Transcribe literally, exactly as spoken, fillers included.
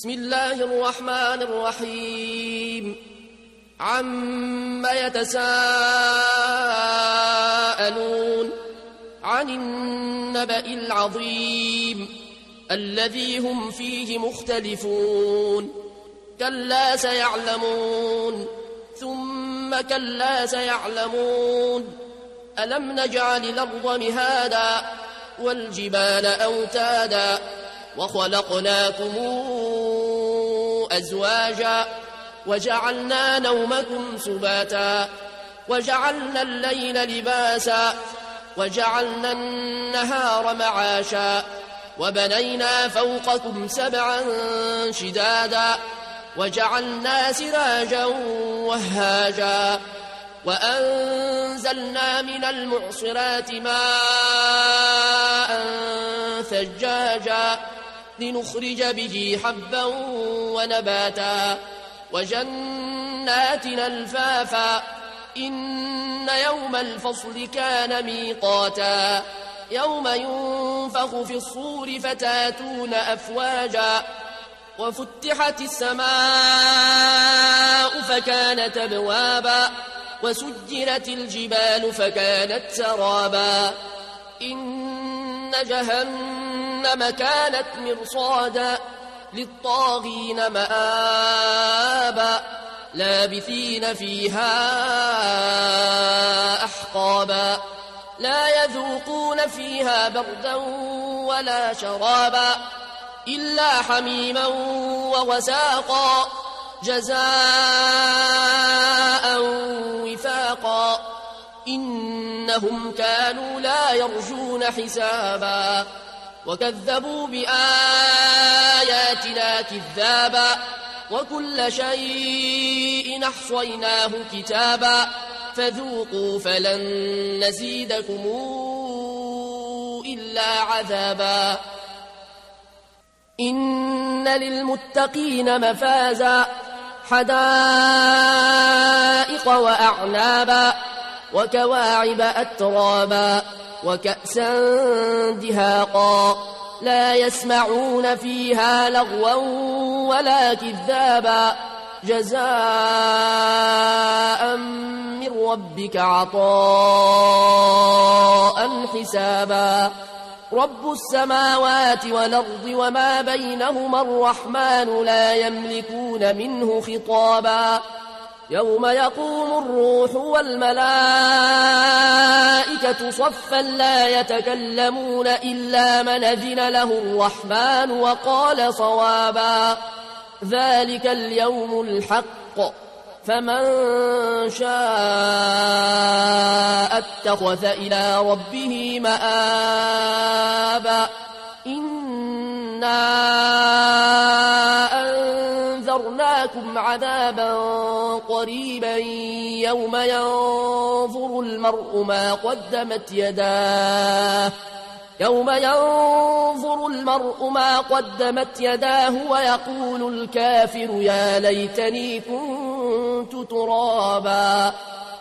بسم الله الرحمن الرحيم عم يتساءلون عن النبأ العظيم الذي هم فيه مختلفون كلا سيعلمون ثم كلا سيعلمون ألم نجعل الأرض مهادا والجبال أوتادا وخلقناكم أزواجا وجعلنا نومكم سباتا وجعلنا الليل لباسا وجعلنا النهار معاشا وبنينا فوقكم سبعا شدادا وجعلنا سراجا وهاجا وأنزلنا من المعصرات ماء ثجاجا لنخرج به حبا ونباتا وجنات ألفافا إن يوم الفصل كان ميقاتا يوم ينفخ في الصور فتاتون أفواجا وفتحت السماء فكانت أبوابا وسجرت الجبال فكانت سرابا إن جهنم كانت مرصادا للطاغين مآبا لابثين فيها أحقابا لا يذوقون فيها بردا ولا شرابا إلا حميما وغساقا جزاء وفاقا إنهم كانوا لا يرجون حسابا وكذبوا بآياتنا كذابا وكل شيء أحصيناه كتابا فذوقوا فلن نزيدكم إلا عذابا إن للمتقين مفازا حدائق وأعنابا وكواعب أترابا وكأسا دهاقا لا يسمعون فيها لغوا ولا كذابا جزاء من ربك عطاء حسابا رب السماوات والأرض وما بينهما الرحمن لا يملكون منه خطابا يوم يقوم الروح والملائكة صفا لا يتكلمون إلا من أذن له الرحمن وقال صوابا ذلك اليوم الحق فمن شاء اتخذ إلى ربه مآبا إنا أنذرناكم عذابا قريبا يوم ينظر المرء ما قدمت يداه يوم ينظر المرء ما قدمت يداه ويقول الكافر يا ليتني كنت ترابا